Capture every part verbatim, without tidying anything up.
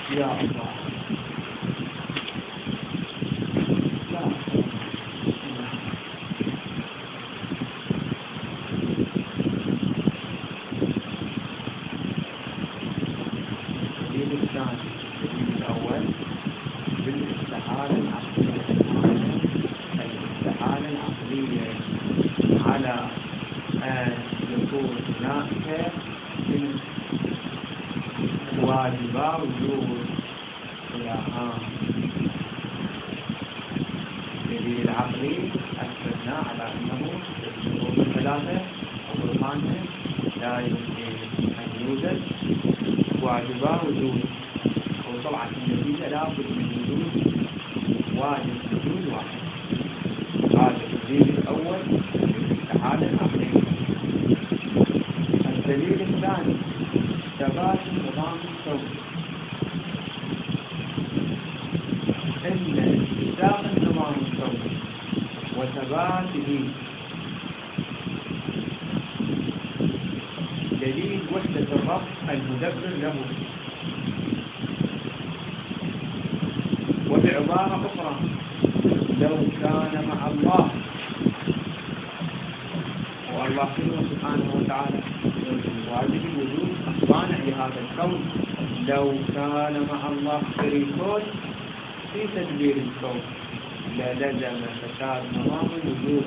يا الله. الدليل الثاني الدليل الأول بالاستحالة العقلية الاستحالة العقلية على أن يكون هناك من واجبات وجود الأهم. الدليل العقلي أثبتنا على أنه الشروط الثلاثة أو الخامسة لا يمكن أن يوجد واجبات وجود، وطبعا النتيجة لابد من وجود واجب وجود واحد. هذا الدليل الأول بالاستحالة العقلية. الدليل الثاني ثبات النظام الكوني، إن اتساق النظام الكوني وثباته دليل وحدة الرب المدبر له. وبعبارة أخرى لو كان مع الله، والله سبحانه وتعالى واجب الوجود الصانع لهذا الكون، لو كان مع الله شريكون في تدبير الكون للزم فساد نظام الوجود.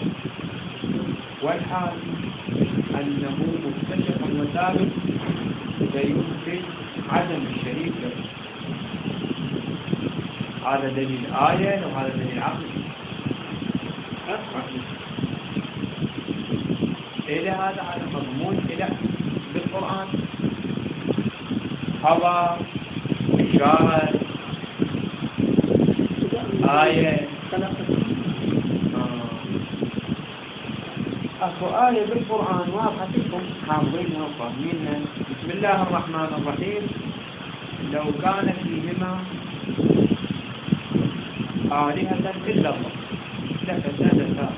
والحال أنه متفق وثابت فيمكن عدم الشريك له. هذا دليل آية وهذا دليل عقلي. إلى هذا على مضمون إلى بالقرآن خبر إشارة آية. أكو آية بالقرآن واضحة لكم حافظينها وفاهمينها. بسم الله الرحمن الرحيم. لو كان فيهما آلهة إلا الله لفسدتا.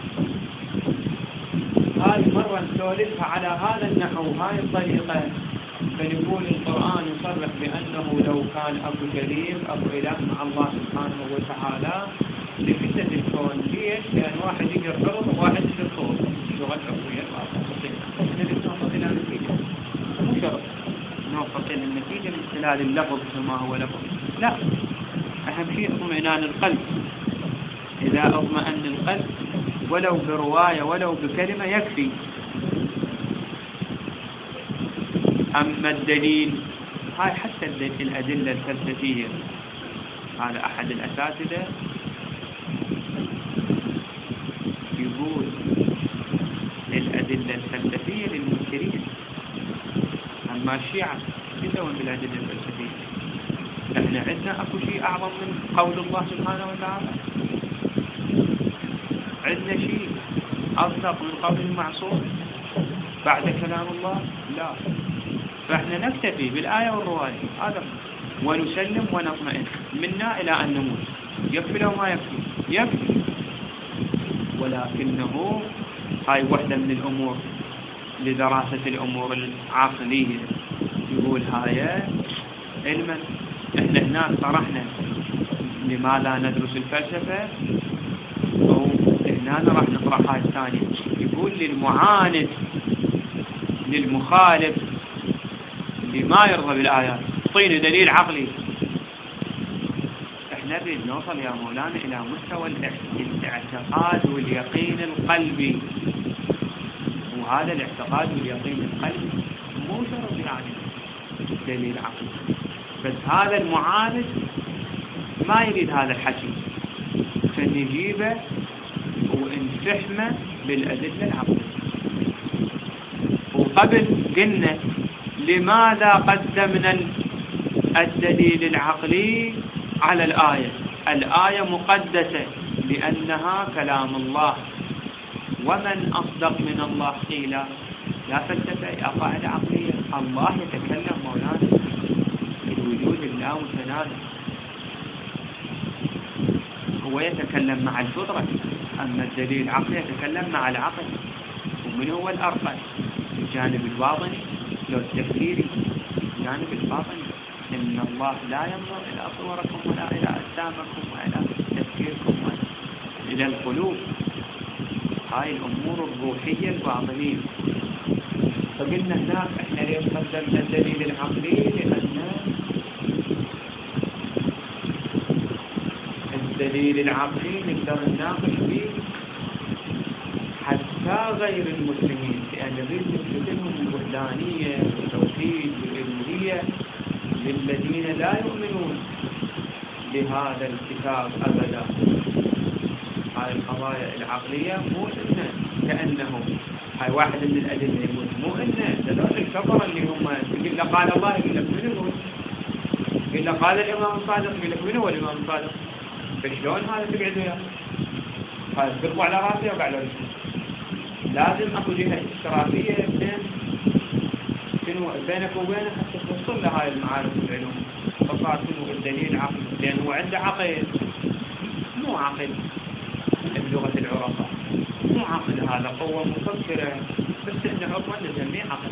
هاي مرة نسولفها على هذا النحو هاي الطريقة، فنقول القرآن يصرح بأنه لو كان أبو شريك أبو إله مع الله سبحانه وتعالى لفتة الكون. ليش؟ لأن واحد يقر فرض وواحد يقر طول لغة أبوية نوصل إلى نتيجة. مو شرط نوصل إلى النتيجة من خلال اللفظ كما هو لفظ، لا، أهم شيء اطمئنان القلب. إذا اطمئن القلب ولو برواية ولو بكلمة يكفي. أما الدليل هاي حتى الأدلة الفلسفية، هذا أحد الأساتذة يقول للأدلة الفلسفية للمنكرين. أما الشيعة يدون بالأدلة الفلسفية. احنا عندنا أكو شيء أعظم من قول الله سبحانه وتعالى؟ عندنا شيء أصدق من قول المعصوم بعد كلام الله؟ لا. فإحنا نكتفي بالآية والرواية هذا ونسلم ونطمئن منا إلى أن نموت. يكفي لو ما يكفي؟ يكفي. ولكنه هاي وحدة من الأمور لدراسة الأمور العقلية. يقول هاي علما إحنا هناك طرحنا لماذا ندرس الفلسفة، وهنا راح نطرح هاي الثانية. يقول للمعاند للمخالف اللي ما يرضى بالآيات طيني دليل عقلي. احنا نريد نوصل يا مولانا إلى مستوى الاعتقاد واليقين القلبي، وهذا الاعتقاد واليقين القلبي مو شرط يعني دليل عقلي. بس هذا المعاند ما يريد هذا الحكي، فنجيبه ونفحمه بالأدلة العقلية. وقبل قلنا لماذا قدمنا الدليل العقلي على الآية؟ الآية مقدسة لأنها كلام الله، ومن أصدق من الله قيلا. لا فلسفة يا قاعدة عقلية. الله يتكلم مولانا الوجود الله متنازل، هو يتكلم مع الفطرة. أما الدليل العقلي يتكلم مع العقل. ومن هو الأرقى؟ الجانب الباطني لو التفكيري؟ الجانب الباطني. إن الله لا ينظر إلى صوركم ولا إلى أجسامكم وإلى تفكيركم ولا إلى القلوب. هاي الأمور الروحية الباطنية. فقلنا هناك احنا ليش قدمنا الدليل العقلي؟ لأن الدليل العقلي نقدر نناقش فيه حتى غير المسلمين، لأن نريد نثبت لهم الوحدانية والتوحيد والإلوهية للذين لا يؤمنون بهذا الكتاب أبدا. هاي القضايا العقلية مو إنه كأنهم هاي واحد من الأدلة يقول مو إنه هذول الكفرة اللي هم يقول له قال الله يقول لك من يقول؟ يقول له قال الإمام الصادق يقول لك من هو الإمام الصادق؟ فشلون هذا تقعد وياه؟ هذا تقطع على راسه وقع له رجله. لازم اكو جهة اشتراكية بين شنو بينك وبينه حتى توصل لهاي المعارف والعلوم. فصار شنو الدليل عقل، لأنه هو عنده عقل مو عقل بلغة العرفاء، مو عقل، هذا قوة مفكرة بس احنا عقل نسميه عقل.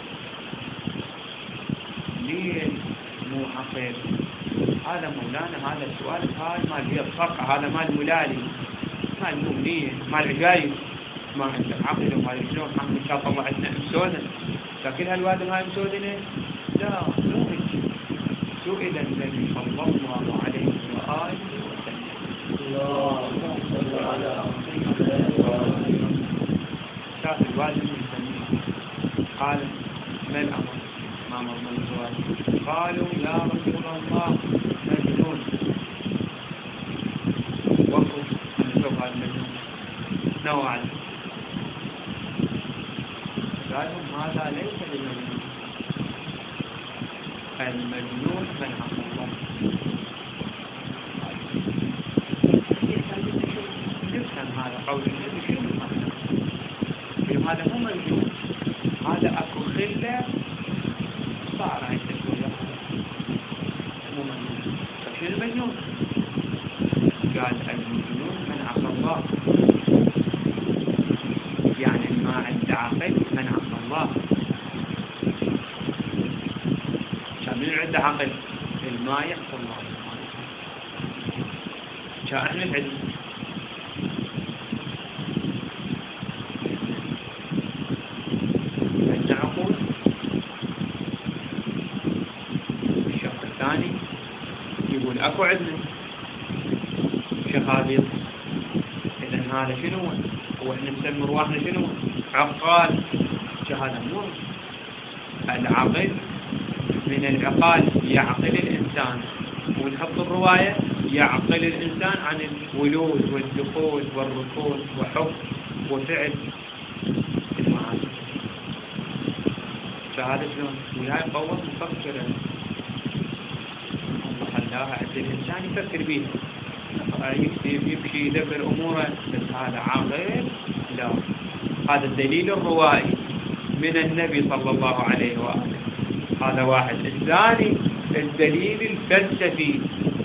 ليه مو عقل؟ هذا مولانا هذا السؤال هاي مال هي الصفحة، هذا مال ملالي مال مؤمنية مال عجايب، ما عندك عقل وما شلون عقل ان شاء الله عندنا مسودة، لكن هالوادم هاي مسودة لا مو هيك. سئل النبي صلى الله عليه وآله وسلم اللهم صل على محمد شاف الوادم يسميه قال ما الأمر؟ ما مضمون السؤال؟ قالوا يا رسول الله مجنون. وقف أن نشوف هذا المجنون نوعا. قالوا هذا ليس بمجنون، المجنون من عقل الله. نفهم هذا قول النبي شنو معنى؟ هذا مو مجنون، هذا اكو خله صار عندك مو مجنون. فشنو المجنون؟ قال المجنون من عصى الله، يعني ما عنده عقل من عصى الله. كان من عنده عقل ما يعصى الله كان احنا العلم. عندنا عقول. الشق الثاني يقول اكو عندنا شهادة. إذن هذا شنو هو؟ احنا نسمي رواحنا شنو؟ عقال. شهادة مو العقل من العقال يعقل الإنسان، ونحط الرواية يعقل الإنسان عن الولود والدخول والركود وحب وفعل المعاني. شهادة شلون؟ وهي قوة مفكرة الله خلاها عند الإنسان يفكر بيها، يكتب يمشي يدبر أموره، بس هذا عقل لا. هذا الدليل الروائي من النبي صلى الله عليه وآله، هذا واحد. الثاني الدليل الفلسفي.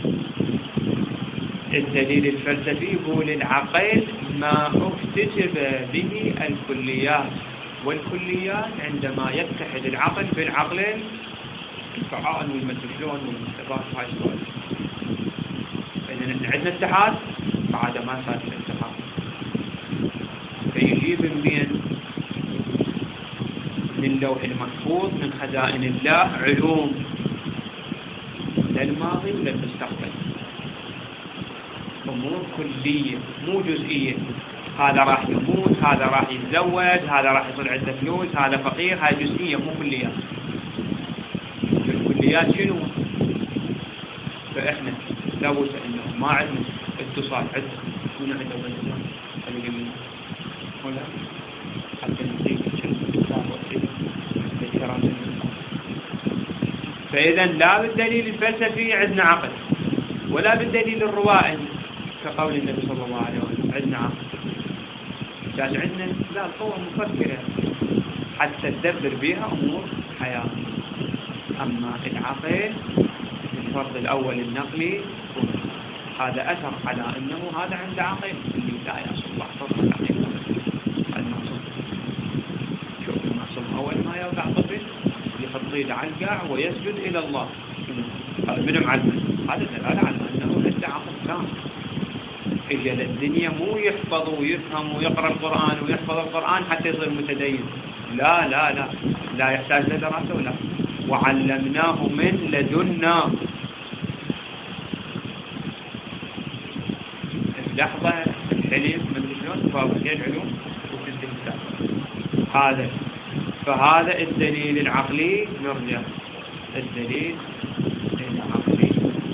الدليل الفلسفي يقول العقل ما اكتسب به الكليات، والكليات عندما يتحد العقل بالعقلين التعاون والمتشلون والمستفاد هاي السؤال. إذن عندنا اتحاد بعد ما صار الاتحاد، فيجيب من من اللوح المحفوظ من خزائن الله علوم للماضي وللمستقبل، أمور كلية مو جزئية. هذا راح يموت، هذا راح يتزوج، هذا راح يصير عنده فلوس، هذا فقير، هاي جزئية مو كليات. الكليات شنو؟ فإحنا لابد أنه ما عندنا اتصال عندنا من عنده اتصال خلينا ولا حتى نزيد فإذا لا بالدليل الفلسفي عندنا عقل، ولا بالدليل الروائي كقول النبي صلى الله عليه وسلم عندنا عقل. كان عندنا لا القوة مفكرة حتى تدبر بها أمور حياة. أما العقل الفرض الأول النقلي هذا أثر على أنه هذا عنده عقل اللي لا يصل فرض العقل المعصوم. شوف المعصوم أول ما يوقع طفل يحط يده على القاع ويسجد إلى الله، هذا من معلم، هذا دلالة على أنه عنده عقل تام. إجا للدنيا مو يحفظ ويفهم ويقرأ القرآن ويحفظ القرآن حتى يصير متدين، لا لا لا لا يحتاج لدراسة ولا. وعلمناه من لدنا. لحظة الحليم من شلون فاضل العلوم وتستهزأ هذا. فهذا الدليل العقلي. نرجع الدليل العقلي.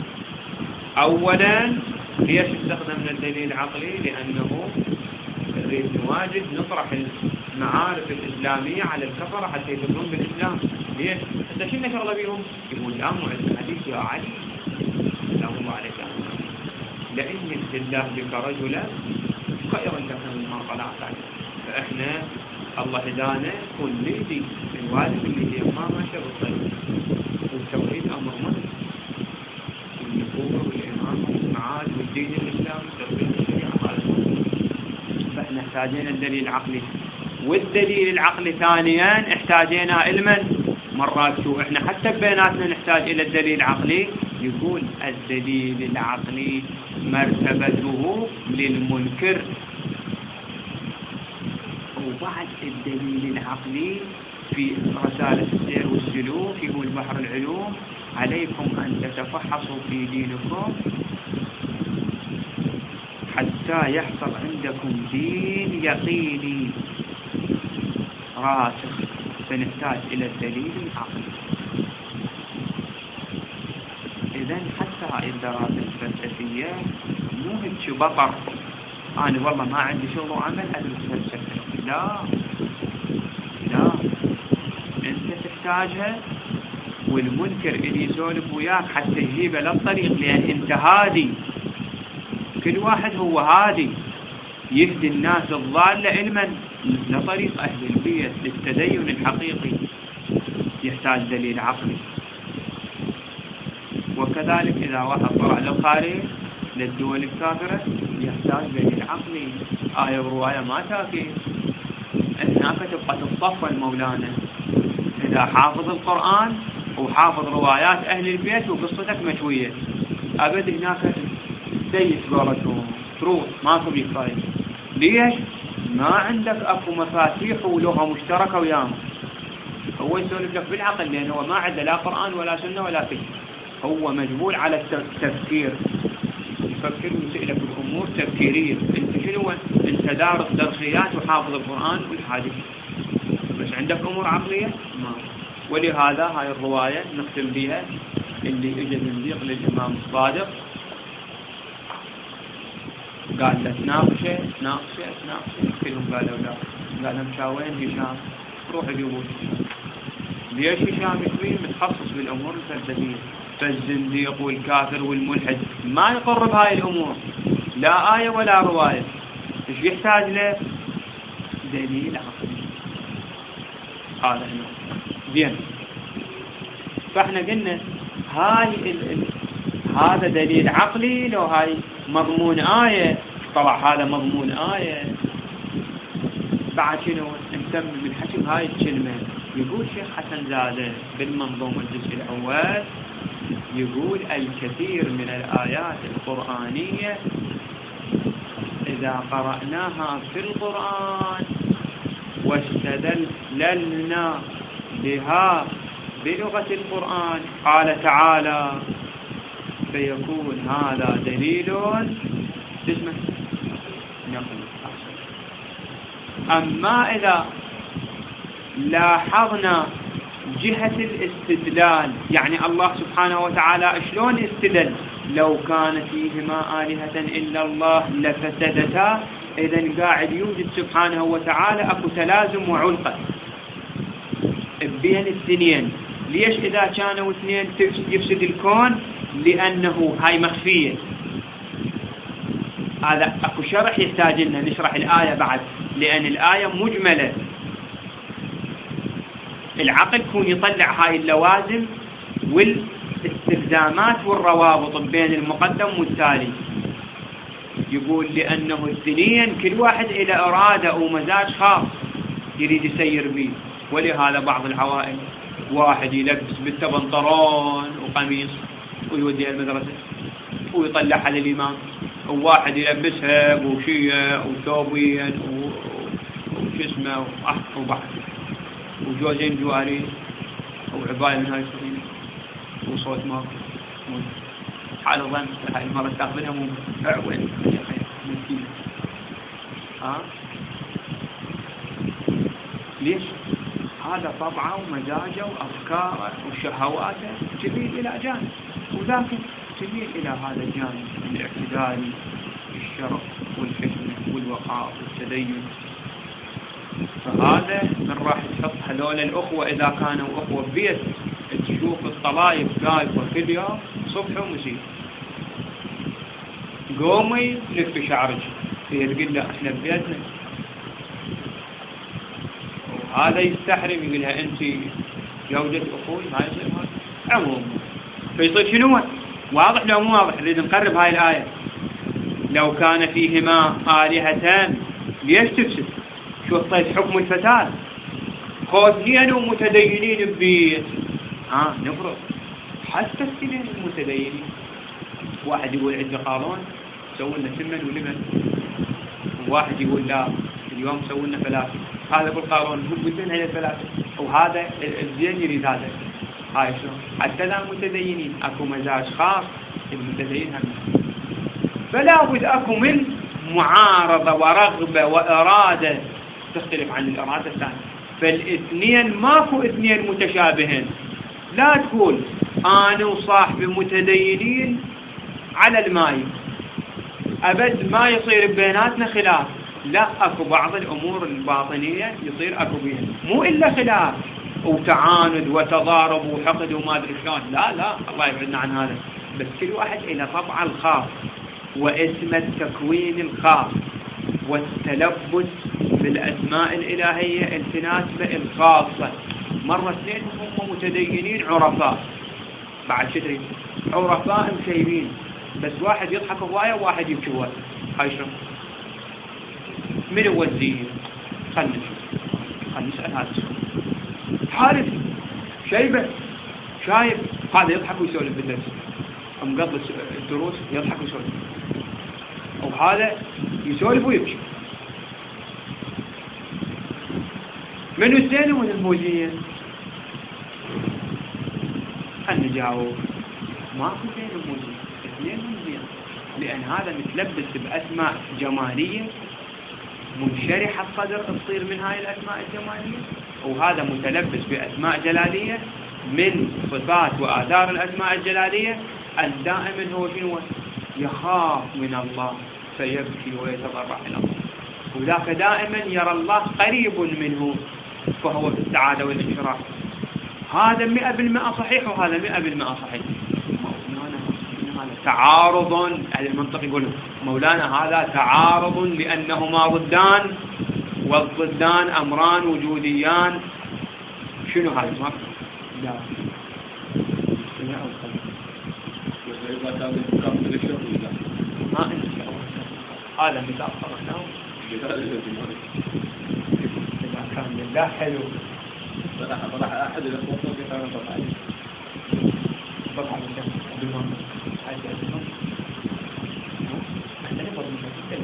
أولا ليش استخدمنا الدليل العقلي؟ لأنه نريد نواجد نطرح المعارف الإسلامية على الكفرة حتى يدخلون بالإسلام. ليش؟ أنت شو نشر بيهم؟ يقول لا معد الحديث يا علي سلام الله عليك لئن يهد الله بك رجلا خيرا لك مما طلعت عليه. فإحنا الله هدانا كل ليدي الواجب اللي هي ما ماشى بالطريق. والتوحيد أمر مهم، والنبوة والإيمان والمعاد والدين الإسلامي تربية الشريعة هذا. فإحنا احتاجينا الدليل العقلي. والدليل العقلي ثانيا احتاجينا علما. مرات شو احنا حتى بيناتنا نحتاج إلى الدليل العقلي. يقول الدليل العقلي مرتبته للمنكر. وبعد الدليل العقلي في رسالة السير والسلوك يقول بحر العلوم عليكم أن تتفحصوا في دينكم حتى يحصل عندكم دين يقيني راسخ. فنحتاج إلى الدليل العقلي. إذن حتى هاي الدراسة الفلسفية مو هيك بطر أنا والله ما عندي شغل وعمل أدرس فلسفة. لا لا أنت تحتاجها. والمنكر اللي يسولف وياك حتى يجيبه للطريق، لأن أنت هادي. كل واحد هو هادي يهدي الناس الضالة علما لطريق أهل البيت للتدين الحقيقي. يحتاج دليل عقلي. وكذلك إذا واحد طلع للخارج للدول الكافرة يحتاج دليل عقلي. آية ورواية ما تاكي. هناك تبقى تتصفى المولانا إذا حافظ القرآن وحافظ روايات أهل البيت وقصتك مشوية أبد هناك سيس قولتهم تروح ماكو بيفاية. ليش؟ ما عندك أكو مفاتيح ولغة مشتركة وياهم. هو يسولف لك بالعقل لأنه هو ما عنده لا قرآن ولا سنة ولا فقه. هو مجبول على التفكير. يفكر ويسألك الأمور تفكيرية. أنت شنو؟ أنت دارس درسيات وحافظ القرآن والحديث بس عندك أمور عقلية؟ ما. ولهذا هاي الرواية نختم بها اللي اجى زنديق للإمام الصادق قال له تناقشه تناقشه تناقشه كلهم قالوا لا. قال لهم شاوين هشام روح جيبوا هشام. ليش هشام كبير متخصص بالأمور الفلسفية؟ فالزنديق والكافر والملحد ما يقر بهاي الأمور لا آية ولا رواية. ايش يحتاج له؟ دليل عقلي. هذا هنا زين. فاحنا قلنا هاي ال... ال... هذا دليل عقلي. لو هاي مضمون آية طلع هذا مضمون آية. بعد شنو نكمل بالحكي بهاي الكلمة. يقول شيخ حسن زادة بالمنظومة الجزء الأول يقول الكثير من الآيات القرآنية إذا قرأناها في القرآن واستدللنا بها بلغة القرآن قال تعالى فيكون هذا دليل اسمه نقل. أما إذا لاحظنا جهة الاستدلال يعني الله سبحانه وتعالى شلون استدل لو كان فيهما آلهة إلا الله لفسدتا. إذن قاعد يوجد سبحانه وتعالى أكو تلازم وعلقة بين الاثنين. ليش إذا كانوا اثنين يفسد الكون؟ لأنه هاي مخفية. هذا أكو شرح يحتاج لنا نشرح الآية بعد لأن الآية مجملة. العقل يكون يطلع هاي اللوازم والاستلزامات والروابط بين المقدم والتالي. يقول لأنه الاثنين كل واحد إلى إرادة ومزاج خاص يريد يسير به. ولهذا بعض العوائل واحد يلبس بالتبنطرون وقميص ويوديها المدرسة ويطلعها للإمام، وواحد يلبسها بوشية وثوبين وش اسمه وبحث وجوزين جواري وعباية من هاي السفينة وصوت ماكو حال الظن هاي المرة تاخذها مو وين مسكين. ها ليش؟ هذا طبعه ومزاجه وأفكاره وشهواته تميل إلى جانب، وذاك تميل إلى هذا الجانب الاعتدال الشرف والحكمة والوقار والتدين. فهذا من راح تحط هذول الأخوة إذا كانوا أخوة بيت، تشوف الطلايب قايفة كل يوم صبح ومسيء، قومي لف شعرك، هي تقول له احنا ببيتنا، هذا يستحرم يقول لها انت زوجة اخوي، ما يصير هذا عموما. فيصير شنو؟ واضح لو مو واضح؟ نريد نقرب هاي الآية. لو كان فيهما آلهتان ليش تفسد؟ شو طيب حكم الفساد؟ خوثين ومتدينين ببيت، ها نفرض حتى السنين المتدينين، واحد يقول عندي قانون سووا لنا سمن ولمن، وواحد يقول لا اليوم سووا لنا فلاسفة، هذا بالقانون هو بدنا هي الفلاسفة، وهذا الزين يريد هذا. هاي شلون؟ حتى لا متدينين اكو مزاج خاص المتدين هم، فلا بد اكو من معارضة ورغبة وإرادة تختلف عن الإرادة الثانية. فالاثنين ماكو اثنين متشابهين، لا تقول أنا وصاحبي متدينين على الماي أبد ما يصير بيناتنا خلاف، لا أكو بعض الأمور الباطنية يصير أكو بيها، مو إلا خلاف وتعاند وتضارب وحقد وما أدري شلون، لا لا الله يبعدنا عن هذا. بس كل واحد إلى طبعه الخاص واسم التكوين الخاص والتلبس بالأسماء الإلهية التناسبة الخاصة. مرة اثنين هم متدينين عرفاء، بعد شدري عرفاء مشيبين، بس واحد يضحك هواية وواحد يبكي هواية. هاي شلون؟ من هو الزين؟ خلنا نشوف، خلنا نسأل هذا السؤال. حارث شيبة شايب، هذا يضحك ويسولف بالدرس، مقضي الدروس يضحك ويسولف، وهذا يسولف ويبكي. من الزين ومن الموزين؟ خلنا نجاوب. ماكو زين وموزين، اثنين هم زين، لأن هذا متلبس بأسماء جمالية منشرح الصدر تصير من هاي الأسماء الجمالية، وهذا متلبس بأسماء جلالية من صفات وآثار الأسماء الجلالية أن دائما هو شنو؟ يخاف من الله فيبكي ويتضرع إلى الله، وذاك دائما يرى الله قريب منه فهو في السعادة والانشراح. هذا مئة بالمئة صحيح وهذا مئة بالمئة صحيح. هذا تعارض، أهل المنطق يقولون مولانا هذا تعارض لأنهما ضدان، والضدان أمران وجوديان. شنو هذا؟ ما لا ما أنت هذا مثال صرفناه إذا كان لله حلو طلع طلع أحد الأخوة في كلام طلع طلع بالمن هاي بالمن إحنا نقدر نتكلم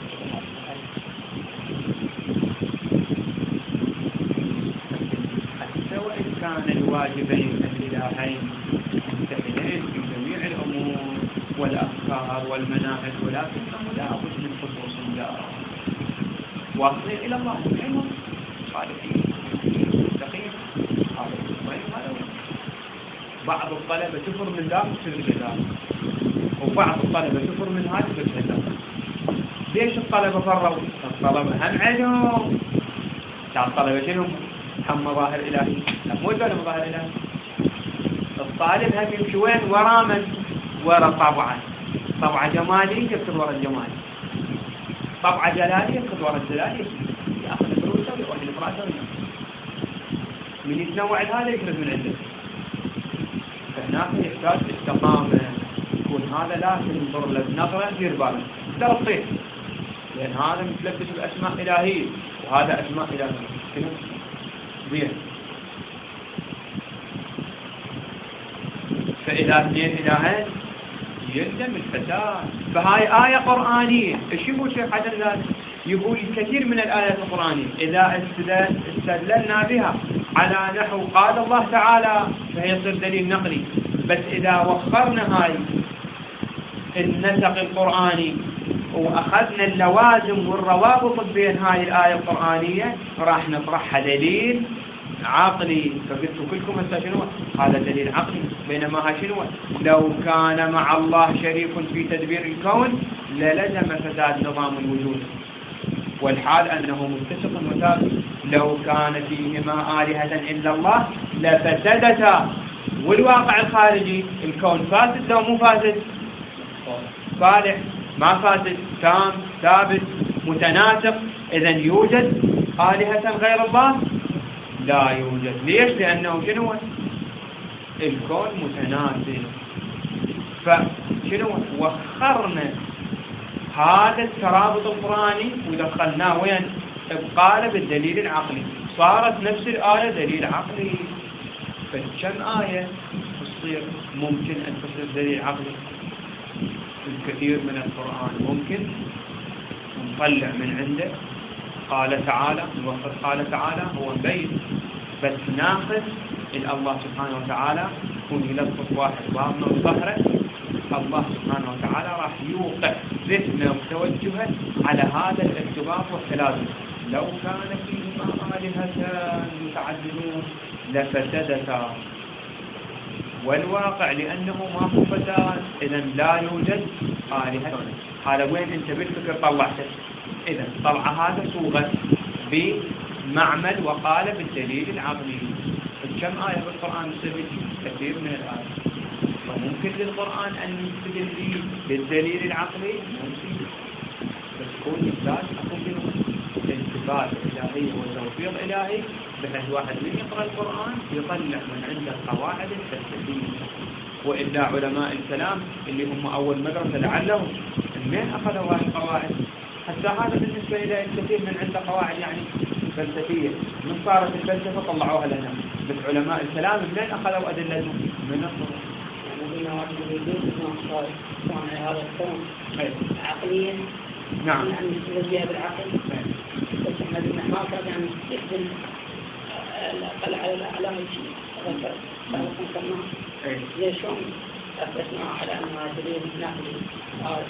حتى وإن كان الواجبين الإلهين ممتثلين في جميع الأمور والأفكار والمناهج، ولكنه لا بد من خصوصية واصلين إلى الله حلو صالحين مستقيم. هذا هذا بعض الطلبة تفر من ذاك وتصير كذا، وبعض الطلبة تفر من هذا وتصير كذا. ليش الطلبة فروا؟ الطلبة هم عندهم كان الطلبة شنو؟ هم مظاهر إلهي، مو ولا مظاهر إلهي. الطالب هم يمشي وين؟ ورا من؟ ورا طبعا طبعة جمالية يكتب ورا الجمال، طبعة جلالية يكتب ورا الجلالية، يأخذ فلوسه ويروح لفراشه من يتنوع هذا يكرز من عنده. فهناك يحتاج استقامة، يكون هذا لا تنظر له بنظرة دير بالك لا تصيح، لأن هذا متلبس بأسماء إلهية وهذا أسماء إلهية زين. فإذا اثنين إلهين يلزم الفساد. فهاي آية قرآنية. ايش يقول شيخ حسن ذلك؟ يقول كثير من الآيات القرآنية إذا استدللنا بها على نحو قال الله تعالى فهي تصير دليل نقلي، بس إذا وخرنا هاي النسق القرآني وأخذنا اللوازم والروابط بين هاي الآية القرآنية راح نطرحها دليل عقلي. فقلتوا كلكم هسه شنو هذا دليل عقلي، بينما ها شنو لو كان مع الله شريك في تدبير الكون للزم فساد نظام الوجود، والحال أنه متسق وثابت. لو كان فيهما آلهة إلا الله لفسدتا. والواقع الخارجي الكون فاسد لو مو فاسد؟ صالح ما فاسد، تام ثابت متناسق. إذا يوجد آلهة غير الله؟ لا يوجد. ليش؟ لأنه شنو الكون متناسق. فشنو وخرنا هذا الترابط القرآني ودخلناه وين؟ ابقاله بالدليل العقلي، صارت نفس الآية دليل عقلي. فكم آية تصير ممكن أن تصير دليل عقلي؟ الكثير من القرآن ممكن نطلع من عنده قال تعالى، الوقت قال تعالى هو بيت، بس ناخذ إلى الله سبحانه وتعالى يكون يلطف واحد ضامنه وظهره، الله سبحانه وتعالى راح يوقع ذهنه وتوجهه على هذا الارتباط والتلازم. لو كان فيهما آلهة متعددون لفسدتا. والواقع لأنه ما هو فساد، إذا لا يوجد آلهة. هذا وين أنت بالفكر طلعته؟ إذا طلع هذا صوغة بمعمل وقال بالدليل العقلي. كم آية بالقرآن تثبت؟ كثير من الآيات. فممكن للقرآن أن يستدل بالدليل العقلي ممكن، بس كون إثبات أكون انتفاع إلهي وتوفيق إلهي، بحيث واحد من يقرأ القرآن يطلع من عنده القواعد الفلسفية. وإلا علماء الكلام اللي هم أول مدرسة لعلهم من أخذوا هذه القواعد؟ حتى هذا بالنسبة إلى الكثير من عنده قواعد يعني فلسفية، من صارت الفلسفة طلعوها لنا، بس علماء الكلام من أخذوا أدلتهم من القرآن. يعني واحد يريدون صار صانع هذا الكون عقليا. نعم. يعني يستدل بالعقل. بس احنا بدنا ما كان يعني يخدم الأقل على الأعلام الشيء. ذكر سابقا كمان. زي شلون أثبتناها على أنها دليل نقلي؟ آه.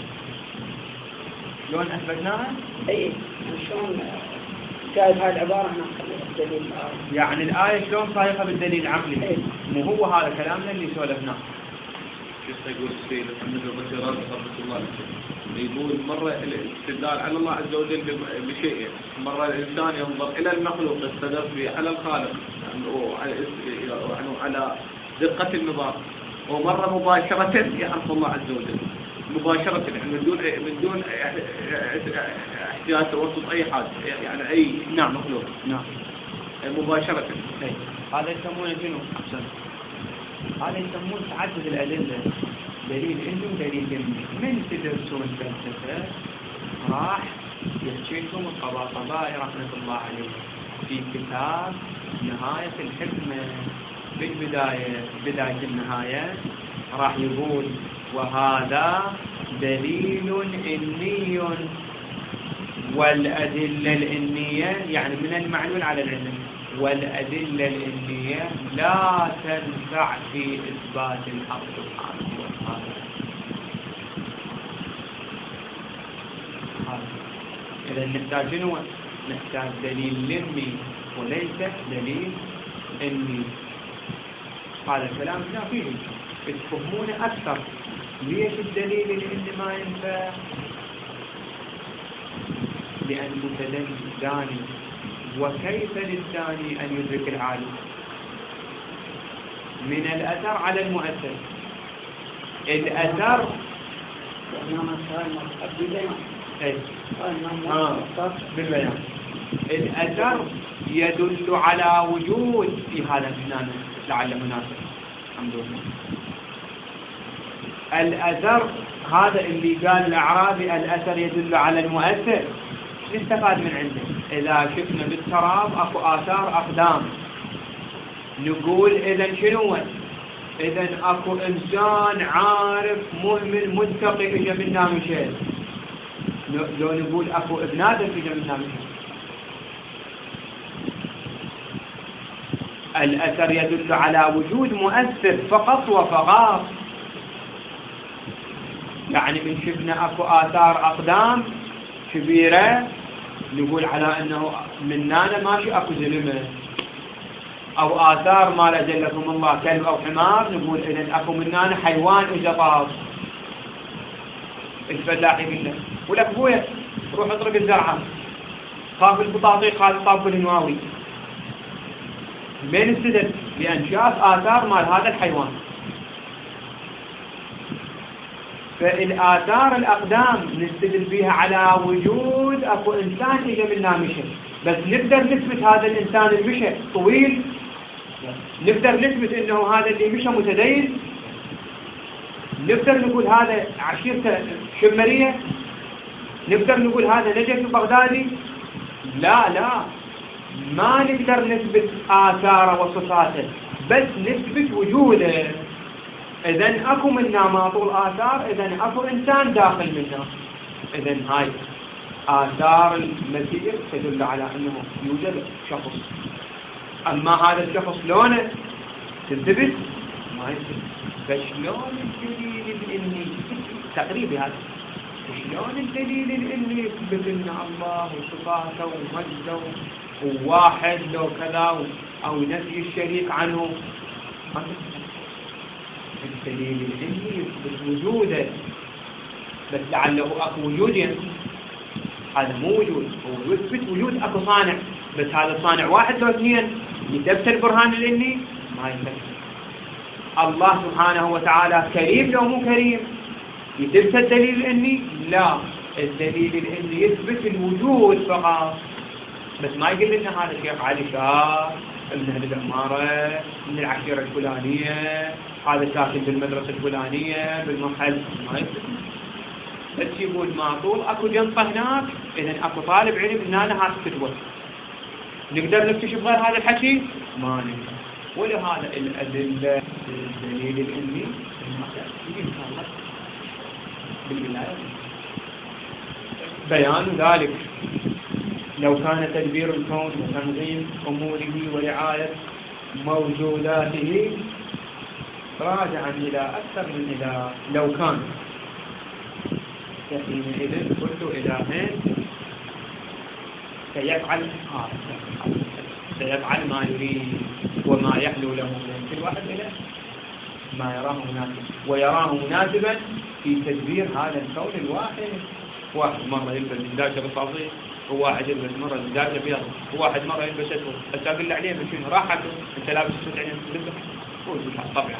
شلون أثبتناها؟ إيه شلون جايب هاي العبارة هنا نخليها دليل آه. يعني الآية شلون صايغة بالدليل العقلي؟ إيه. مو هو هذا كلامنا اللي سولفناه. كيف يقول السيد محمد البشيرات رحمه الله يقول مرة الاستدلال على الله عز وجل بشيء، مرة الإنسان ينظر إلى المخلوق يستدل به على الخالق يعني على دقة النظام، ومرة مباشرة يعرف الله عز وجل مباشرة يعني من دون من دون احتياج توسط أي حاجة يعني أي نعم مخلوق نعم مباشرة. أي. هذا يسمونه شنو؟ أحسن. هذا يسمون تعدد الأدلة، دليل علمي ودليل علمي. من تدرسون الفلسفة راح يحكي لكم الطباطبائي رحمة الله عليه في كتاب نهاية الحكمة بالبداية بداية النهاية راح يقول وهذا دليل علمي، والأدلة العلمية يعني من المعلول على العلم، والأدلة العلمية لا تنفع في إثبات الحق سبحانه وتعالى. إذا نحتاج شنو؟ نحتاج دليل علمي وليس دليل علمي. هذا الكلام لا فيه تفهمونه أكثر. ليش الدليل العلمي ما ينفع؟ لأنه داني، وكيف للثاني أن يدرك العالم؟ من الأثر على المؤثر. الأثر بالبيان. الأثر يدل على وجود في هذا الفنان لعل مناسب الحمد لله. الأثر هذا اللي قال الأعرابي الأثر يدل على المؤثر، نستفاد من عنده. إذا شفنا بالتراب أكو آثار أقدام، نقول إذا شنو إذن أكو إنسان عارف مهمل منتقي إجا منا مشيل، لو نقول أكو ابن آدم إجا منا مشيل. الأثر يدل على وجود مؤثر فقط وفقط. يعني من شفنا أكو آثار أقدام كبيرة نقول على أنه مننا ماشي أكو زلمة، أو آثار ما لجلكم الله كلب أو حمار نقول إذن أكو مننا حيوان إجا طاف. الفلاح يقول له ولك بويا روح اضرب الزرعة، خاف البطاطيق خاف طاف بالنواوي. من استدل؟ لأن شاف آثار مال هذا الحيوان. فالآثار الأقدام نستدل بها على وجود أكو إنسان إجا منا مشى، بس نقدر نثبت هذا الإنسان المشى طويل، نقدر نثبت إنه هذا اللي مشى متدين، نقدر نقول هذا عشيرته شمرية، نقدر نقول هذا نجف بغدادي. لا لا، ما نقدر نثبت آثاره وصفاته، بس نثبت وجوده. إذن أكو منا ما طول آثار، إذن أكو إنسان داخل منا. إذن هاي آثار المسير تدل على أنه يوجد شخص. أما هذا الشخص لونه تثبت ما يثبت. فشلون الدليل الإني تقريبي هذا، شلون الدليل الإني يثبت أن الله وصفاته ومجده وواحد لو كذا، أو نفي الشريك عنه؟ الدليل العلمي يثبت وجوده، بس لعله أكو وجود يعني. هذا مو وجود، هو يثبت وجود أكو صانع، بس هذا الصانع واحد لو اثنين. يثبت البرهان العلمي ما يثبت. الله سبحانه وتعالى كريم لو مو كريم؟ يثبت الدليل العلمي؟ لا، الدليل العلمي يثبت الوجود فقط، بس ما يقول لنا هذا الشيخ علي شاه ابن أهل العمارة من العشيرة الفلانية، هذا ساكن بالمدرسة الفلانية بالمحل، ما يثبت. بس يقول معطول أكو جنطة هناك، إذن أكو طالب علم هنا هذا كتبه. نقدر نكتشف غير هذا الحكي؟ ما نقدر. ولهذا الأدلة الدليل العلمي بالولاية بيان ذلك. لو كان تدبير الكون وتنظيم أموره ورعاية موجوداته راجعا إلى أكثر من إله، لو كان حينئذ كل إله سيفعل هذا، سيفعل ما يريد وما يحلو له من كل واحد إله ما يراه مناسبا، ويراه مناسبا في تدبير هذا الكون الواحد. واحد مرة يلبس داجة رصاصية، وواحد يلبس مرة داجة بيض، وواحد مرة يلبس أسود. بس أقول له عليه بشين راحته أنت لابس أسود عين تلبس، هو يقول طبعا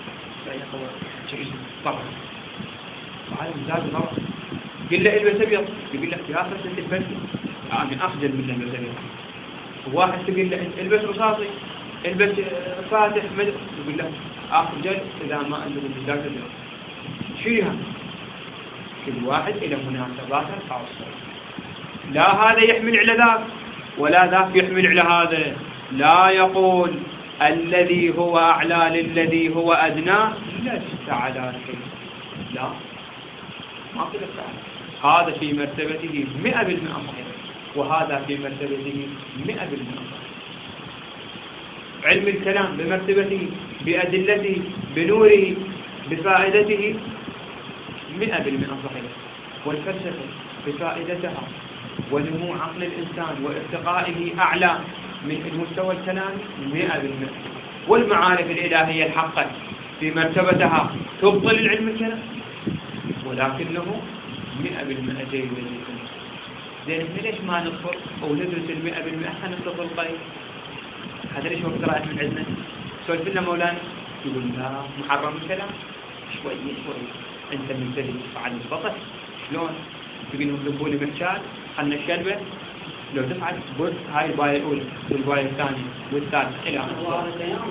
طبعا وهذا مزاج طبعا. قل له البس أبيض، يقول لك يا أخي أنت البس أنا أخجل من البس أبيض. وواحد تقول له البس رصاصي، البس فاتح مدر، يقول له أخجل إذا ما ألبس الداجة أبيض. شيها كل واحد إلى مناسباته الخاصة، لا هذا يحمل على ذاك ولا ذاك يحمل على هذا. لا يقول الذي هو أعلى للذي هو أدنى لست على شيء، لا ما قلت تعالى. هذا في مرتبته مئة بالمئة صحيح، وهذا في مرتبته مئة بالمئة صحيح. علم الكلام بمرتبته بأدلته بنوره بفائدته مئة بالمئة صحيح، والفلسفة بفائدتها ونمو عقل الإنسان وارتقائه أعلى من المستوى الكلامي مئة بالمئة، والمعارف الإلهية الحقة في مرتبتها تبطل العلم الكلام، ولكنه مئة بالمئة جيد جدا. زين ليش ما نصبر أو ندرس المئة بالمئة حنصبر القيد؟ هذا ليش وقت قراءة من عندنا سولف لنا مولانا يقول لا محرم الكلام شوي شوي. أنت مبتدئ فعل البطل شلون؟ تقول لهم ذبوا لي محشاد خلنا الشلبة، لو تفعل بص هاي الباية الأولى والباية الثانية والثالثة إلى آخره.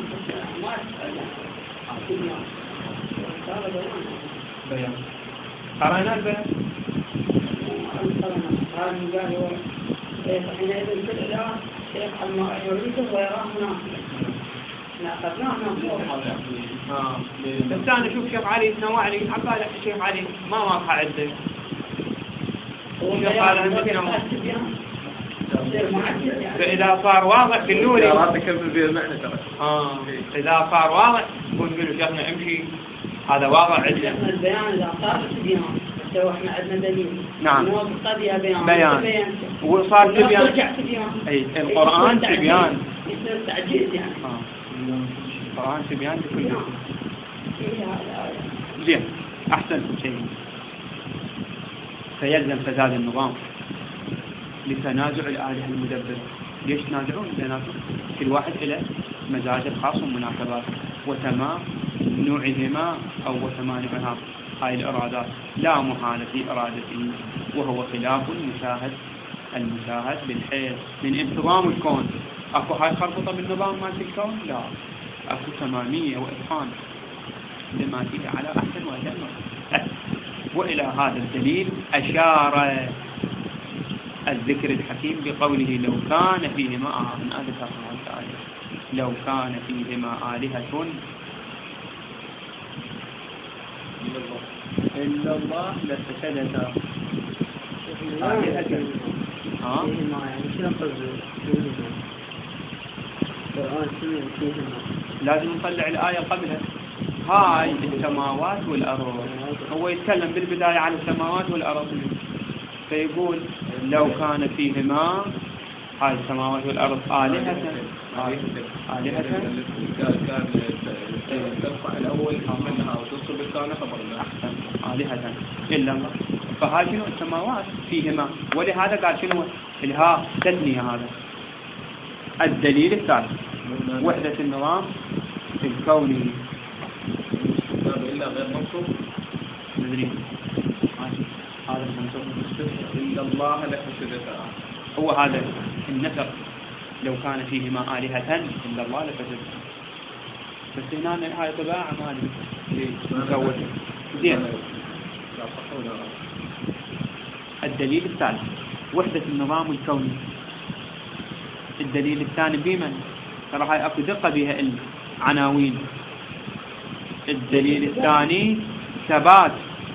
بيان قرأنا البيان. حينئذ كل إله سيفعل ما يريده ويراه مناسبا. احنا اخذناه اه بس انا اشوف شيخ علي تنوع لي عبالي الشيخ علي ما واضحه عنده. هو قال فإذا صار واضح قلوا لي راتب كم في المعنى ترى. اه إذا صار واضح نقول له شيخنا امشي هذا واضح عندنا. شيخنا البيان إذا صار تبيان بس هو احنا عندنا دليل. نعم. هو قضية بيان. بيان. وصار تبيان. تبيان. أي القرآن تبيان. يصير تعجيز يعني. آه. القرآن تبيان لكل شيء. زين أحسن شيء. فيلزم فساد النظام لتنازع الآلهة المدبرة. ليش تنازعون؟ لأن كل واحد له مزاج الخاص ومناسبات وتمام نوعهما أو وتمانعها هاي الإرادات لا محالة في إرادته، وهو خلاف المشاهد المشاهد بالحيث من انتظام الكون. أكو هاي خربطة بالنظام مالت الكون؟ لا، أكو تمامية وإتقان لما فيه على أحسن وأجل. وإلى هذا الدليل أشار الذكر الحكيم بقوله لو كان فيهما آه من آل تعالى لو كان فيهما آلهة إلا الله لفسدتا. آلهة ها؟ لازم نطلع الآية قبلها. هاي السماوات والأرض، هو يتكلم بالبداية عن السماوات والأرض فيقول لو كان فيهما هاي السماوات والأرض آلهة آلهة كان ترفع الأول منها وتصل بالثانية خبر الله أحسن آلهة إلا الله. فهاي شنو السماوات فيهما، ولهذا قال شنو الها تثنية. هذا الدليل الثالث وحدة النظام الكوني إلا غير منصوب مدري هذا المنصوب إلا الله لفسدتا. هو هذا النفر لو كان فيهما آلهة إلا الله لفسدتا. بس هنا الآية تباع مالي مكوته زين. الدليل الثالث وحدة النظام الكوني. الدليل الثاني بمن ترى هاي أكو دقة بها العناوين. الدليل الثاني ثبات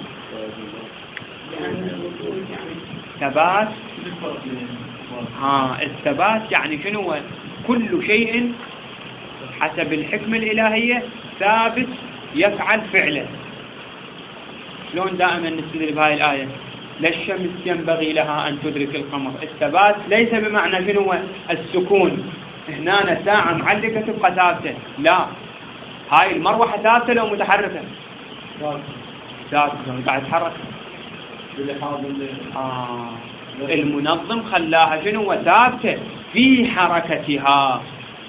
ثبات ها الثبات يعني شنو؟ كل شيء حسب الحكمة الإلهية ثابت يفعل فعله. شلون دائما نستدل بهاي الآية لا الشمس ينبغي لها أن تدرك القمر. الثبات ليس بمعنى شنو السكون هنا ساعة معلقة تبقى ثابتة، لا، هاي المروحة ثابتة لو متحركة ثابتة قاعد تتحرك. آه. المنظم خلاها شنو ثابتة في حركتها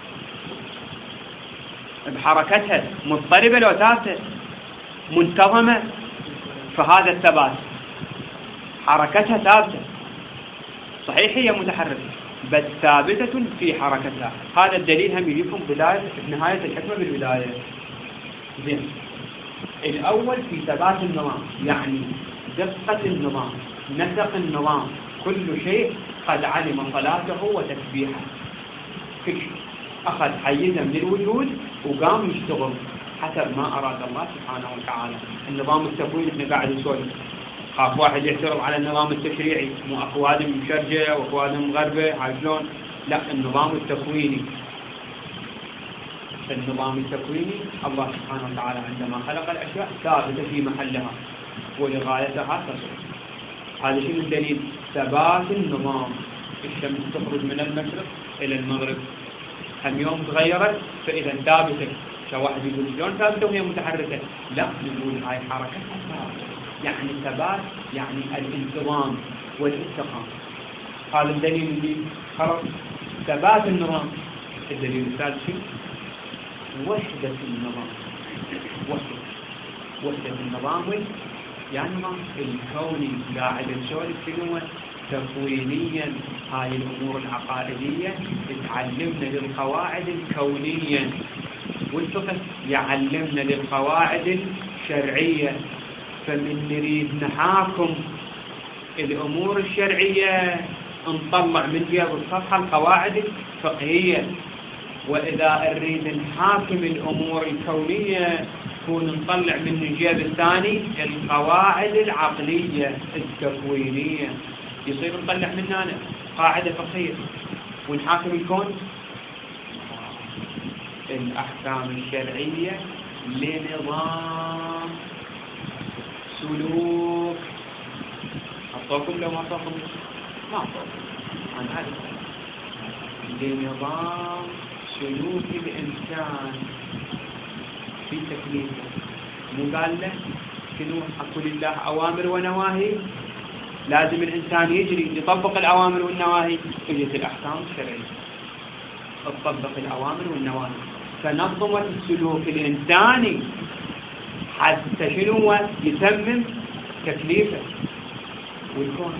بحركتها مضطربة لو ثابتة منتظمة. فهذا الثبات حركتها ثابتة صحيح هي متحركة بس ثابتة في حركتها. هذا الدليل هم يجيكم بداية نهاية الحكمة بالبداية. زين الأول في ثبات النظام يعني دقة النظام نسق النظام كل شيء قد علم صلاته وتسبيحه. كل شيء أخذ حيزا من الوجود وقام يشتغل حسب ما أراد الله سبحانه وتعالى. النظام التكويني احنا قاعد نسولف خاف واحد يعترض على النظام التشريعي مو اكو ادم مشرجه واكو ادم مغربه هاي شلون؟ لا النظام التكويني النظام التكويني الله سبحانه وتعالى عندما خلق الاشياء ثابته في محلها ولغايتها تصل. هذا شنو الدليل؟ ثبات النظام. الشمس تخرج من المشرق الى المغرب هم يوم تغيرت فاذا ثابته. كواحد يقول شلون ثابته وهي متحركه؟ لا نقول هاي حركتها ثابته يعني الثبات يعني الانتظام والاتقان. هذا الدليل اللي خرج ثبات النظام. الدليل الثالث شيء وحدة النظام. وحدة وحدة النظام يعني نظام الكوني قاعد نسولف شنو تكوينيا. هاي الامور العقائديه تعلمنا للقواعد الكونيه والفقه يعلمنا للقواعد الشرعيه. فمن نريد نحاكم الأمور الشرعية نطلع من جهة الصفحة القواعد الفقهية وإذا نريد نحاكم الأمور الكونية نكون نطلع من الجيب الثاني القواعد العقلية التكوينية، يصير نطلع من هنا قاعدة فقهية ونحاكم الكون. الأحكام الشرعية لنظام سلوك. أعطوكم لو ما أعطوكم ما أعطوكم عن هذا لنظام سلوك الإنسان في تكليفه. مو قال له شنو أكو لله أوامر ونواهي، لازم الإنسان يجري يطبق الأوامر والنواهي. إجت الأحكام الشرعية تطبق الأوامر والنواهي، فنظمت السلوك الإنساني حتى شنو يتمم تكليفه. والكون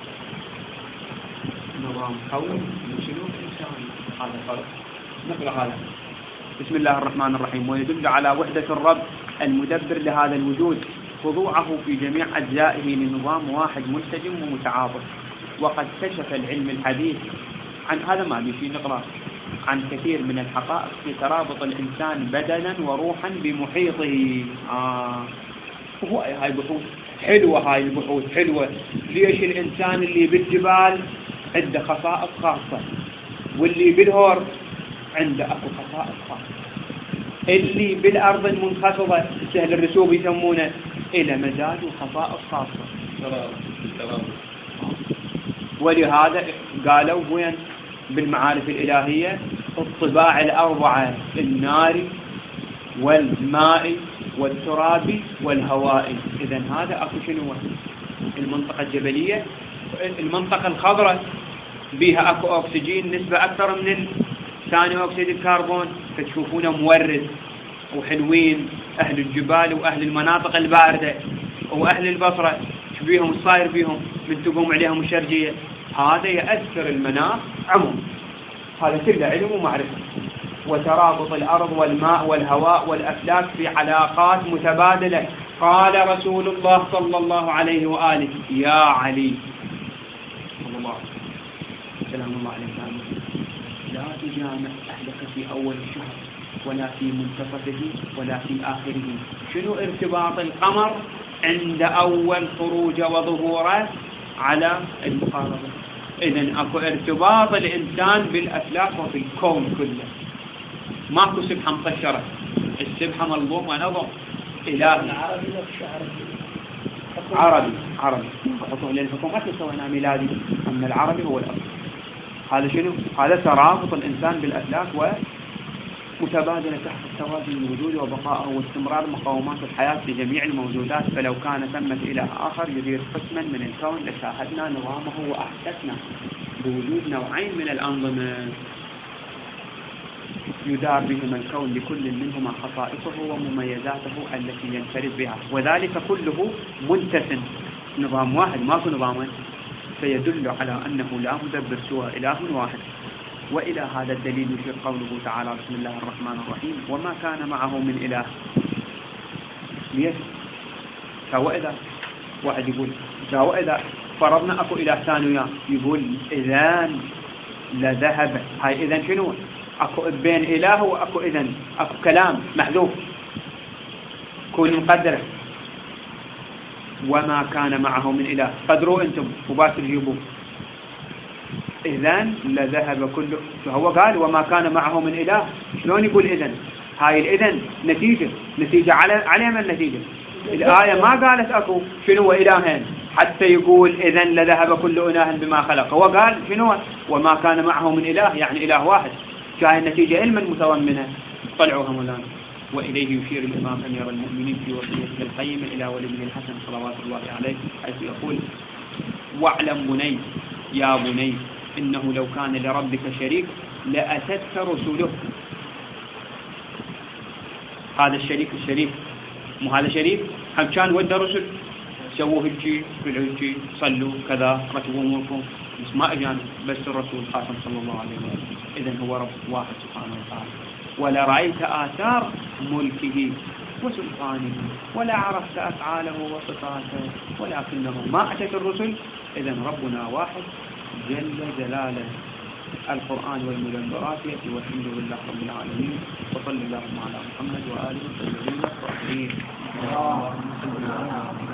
نظام كوني لسلوك إنساني، هذا فرق. نقرأ هذا. بسم الله الرحمن الرحيم. ويدل على وحدة الرب المدبر لهذا الوجود خضوعه في جميع أجزائه لنظام واحد منسجم ومتعاطف. وقد كشف العلم الحديث عن هذا ما بيشي نقرأ عن كثير من الحقائق في ترابط الإنسان بدنا وروحا بمحيطه. آه. وهو هاي بحوث حلوة، هاي البحوث حلوة. ليش الإنسان اللي بالجبال عنده خصائص خاصة، واللي بالهور عنده أكو خصائص خاصة، اللي بالأرض المنخفضة سهل الرسوب يسمونه إلى مزاج وخصائص خاصة. ولهذا قالوا وين بالمعارف الإلهية الطباع الأربعة: النار والماء والتراب والهواء. إذن هذا أكو شنو؟ المنطقة الجبلية، المنطقة الخضراء بها أكو أكسجين نسبة أكثر من ثاني أكسيد الكربون، فتشوفونه مورد وحلوين. أهل الجبال وأهل المناطق الباردة وأهل البصرة شبيهم صاير بيهم من تقوم عليهم الشرجية. هذا يأثر المناخ عموما. هذا كله علم ومعرفة. وترابط الأرض والماء والهواء والأفلاك في علاقات متبادلة. قال رسول الله صلى الله عليه وآله: يا علي صلى الله سلام الله عليه، لا تجامع أهلك في أول الشهر ولا في منتصفه ولا في آخره. شنو ارتباط القمر عند أول خروج وظهوره على المقاربة؟ إذن أكو ارتباط الإنسان بالأفلاك وفي الكون كله. ماكو سبحة مطشرة، السبحة ملضوم ونظم إلهي. عربي عربي عربي حطوه للحكومات سوينا ميلادي، أما العربي هو الأصل. هذا شنو؟ هذا ترابط الإنسان بالأفلاك ومتبادلة تحت التوازن الوجودي وبقائه واستمرار مقاومات الحياة لجميع الموجودات. فلو كان ثمة إله آخر يدير قسما من الكون لشاهدنا نظامه وأحسسنا بوجود نوعين من الأنظمة يدار بهما الكون لكل منهما خصائصه ومميزاته التي ينفرد بها، وذلك كله متسم نظام واحد ماكو نظامان. فيدل على أنه لا مدبر سوى إله واحد. وإلى هذا الدليل يشير قوله تعالى: بسم الله الرحمن الرحيم: وما كان معه من إله. ليش؟ وإذا واحد يقول وإذا فرضنا أكو إله ثاني يقول إذن لذهب. هاي إذن شنو؟ أكو بين إله وأكو إذن أكو كلام محذوف كون مقدره. وما كان معه من إله قدروا أنتم وباس تجيبوا. إذن لذهب كله. فهو قال وما كان معه من إله. شلون يقول إذن؟ هاي الإذن نتيجة نتيجة على على من النتيجة؟ الآية ما قالت أكو شنو إلهين حتى يقول إذن لذهب كل إله بما خلق. هو قال شنو؟ وما كان معه من إله، يعني إله واحد. كان النتيجة علما متضمنة. طلعوها مولانا. وإليه يشير الإمام أمير المؤمنين في وصيته القيمة إلى ولده الحسن صلوات الله عليه، حيث يقول: واعلم بني يا بني إنه لو كان لربك شريك لأتتك رسله. هذا الشريك الشريف، مو هذا شريف هم كان ودى رسل سووا هجي بالهجي صلوا كذا رتبوا أموركم، بس ما أجانا بس الرسول خاتم صلى الله عليه وسلم. إذن هو رب واحد سبحانه وتعالى. ولا رأيت آثار ملكه وسلطانه ولا عرفت أفعاله وصفاته ولكنه ما أتت الرسل. إذن ربنا واحد جل جلاله. القرآن والمدبرات يأتي، والحمد لله رب العالمين، وصلى اللهم على محمد وآله وصحبه الطاهرين.